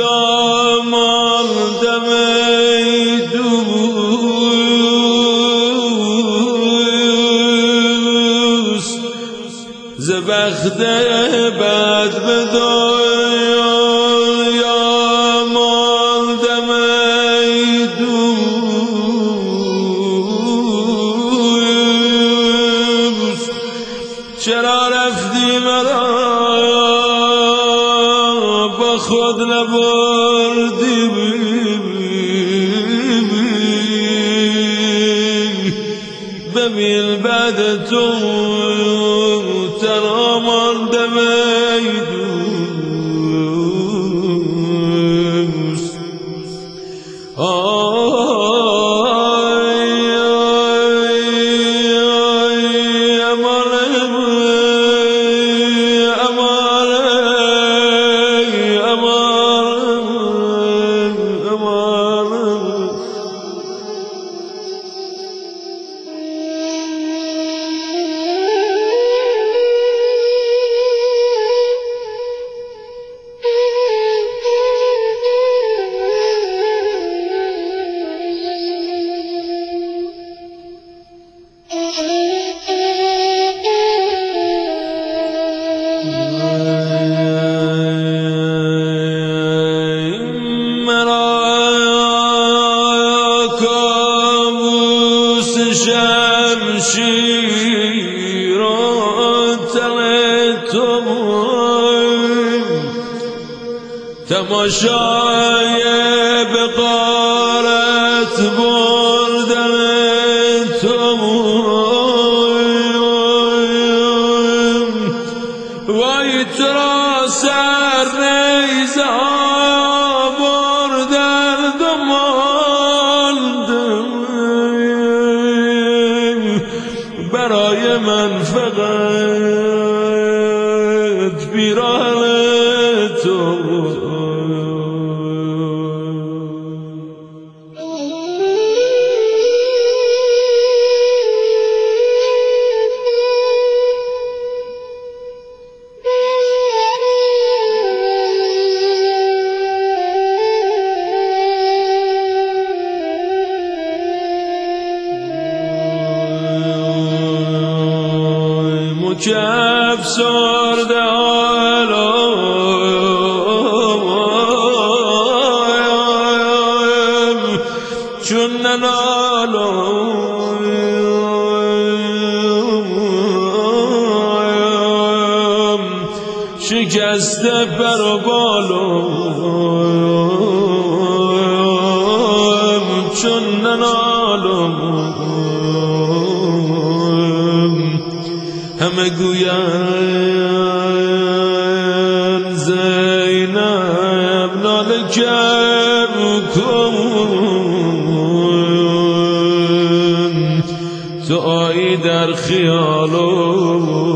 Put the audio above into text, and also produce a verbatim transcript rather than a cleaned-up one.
ماندم ای دوست ز بخت بد به دنیا ماندم ای دوست چرا رفتی مرا با خود نبردی ببین بعد تو تنها ماندم ای دوست آی آی آی امانم شمشیر و تن تو تماشای بقارت بردن تو وای تو را سر نیزه ها بردن و ماندم برای من فقط پیراهن تو که افسرده حالم چون ننالم شکسته پر و بالم چون ننالم همه گویند زینب ناله کم کن تو آیی در خیالم